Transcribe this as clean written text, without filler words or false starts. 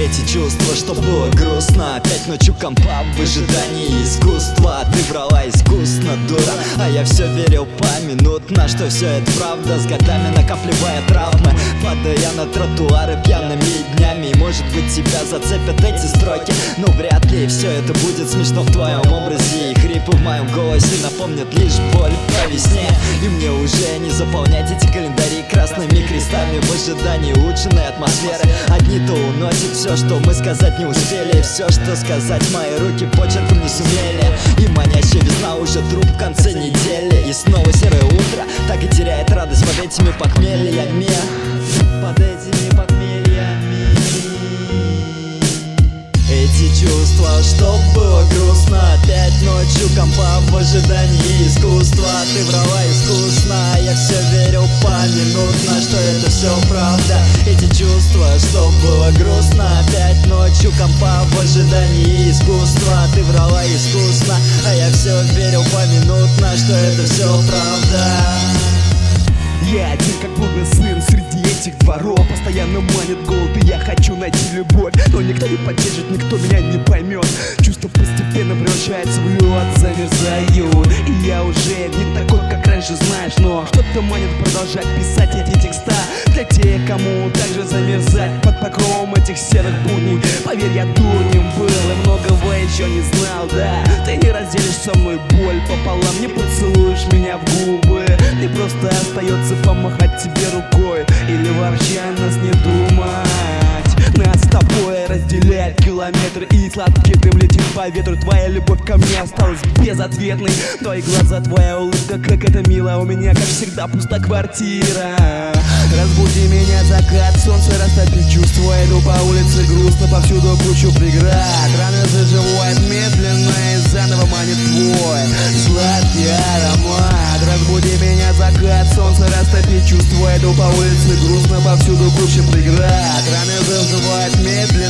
Эти чувства, что было грустно, опять ночью компа в ожидании искусства. Ты врала искусно, дура, а я все верил поминутно, что все это правда. С годами накапливая травмы, падая на тротуары пьяными днями. И может быть тебя зацепят эти строки, но вряд ли все это будет смешно в твоем образе. И хрипы в моем голосе напомнят лишь боль по весне. И мне уже не заполнять эти календари красными крестами в ожидании улучшенной атмосферы. Одни-то уносят все, что мы сказать не успели. Все, что сказать мои руки почерком не сумели. И манящая весна уже труп в конце недели. И снова серое утро так и теряет радость под этими похмельями. Под этими похмельями. Эти чувства, что было грустно, опять ночью компа в ожидании искусства. Ты врала искусно, я все верил поминутно, что это все правда. Эти чувства, что было грустно, опять ночью компа в ожидании искусства. Ты врала искусно, а я все верил поминутно, что это все правда. Я один как будто сын среди этих дворов. Постоянно манит голод, и я хочу найти любовь. Но никто не поддержит, никто меня не поймет. Чувства постепенно превращаются в лед, замерзают. И я уже не такой, как раньше, знаешь. Но что-то манит продолжать писать эти текста для тех, кому также замерзать под покровом этих серых будней. Поверь, я дурнем был и многого еще не знал, да. Ты не разделишь со мной боль пополам, не поцелуешь меня в губы. Мне просто остается помахать тебе рукой или вообще о нас не думать. Нас с тобой разделяет километр, и сладкий дым летит по ветру. Твоя любовь ко мне осталась безответной. Твои глаза, твоя улыбка, как это мило. У меня, как всегда, пуста квартира. Разбуди меня, закат, солнце растопит чувства. Иду по улице грустно, повсюду кучу преград. Раны заживают медленно и заново манит твой сладкий аромат. Разбуди меня, закат, солнце растопит чувства. Иду по улице грустно, повсюду куча преград. Раны заживают медленно